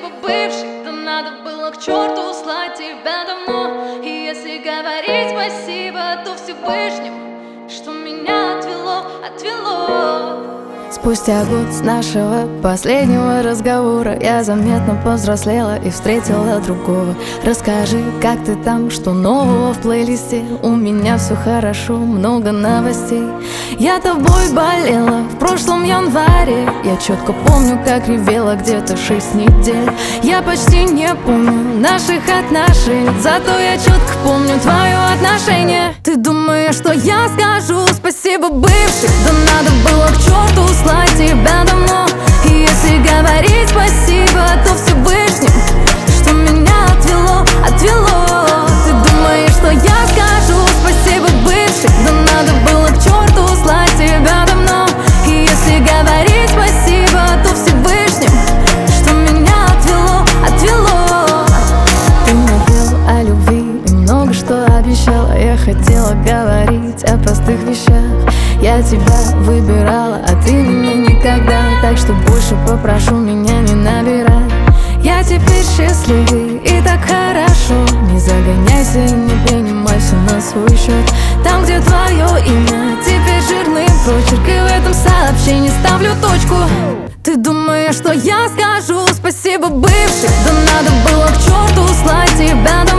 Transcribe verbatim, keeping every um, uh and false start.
Спасибо, бывший, да надо было к черту услать тебя давно. И если говорить спасибо, то Всевышнему, что меня отвело, отвело. Спустя год с нашего последнего разговора я заметно повзрослела и встретила другого. Расскажи, как ты там, что нового в плейлисте? У меня все хорошо, много новостей. Я тобой болела в прошлом январе. Я четко помню, как ревела где-то шесть недель. Я почти не помню наших отношений, зато я четко помню твое отношение. Ты думаешь, что я скажу спасибо, бывший? Да надо было к черту услать тебя давно. И если говорить спасибо, то Всевышнему, что меня отвело, отвело. Ты думаешь, что я скажу спасибо, бывший? Да надо было к черту услать тебя давно. И если говорить спасибо, то Всевышнему, что меня отвело, отвело. Ты мне пел о любви и много что обещала. Я хотела говорить о простых вещах. Я тебя выбирала, а ты меня никогда. Так что больше попрошу меня не набирать. Я теперь счастливый и так хорошо. Не загоняйся и не принимай все на свой счет. Там, где твое имя, теперь жирный прочерк, и в этом сообщении ставлю точку. Ты думаешь, что я скажу спасибо, бывший? Да надо было к черту услать тебя домой.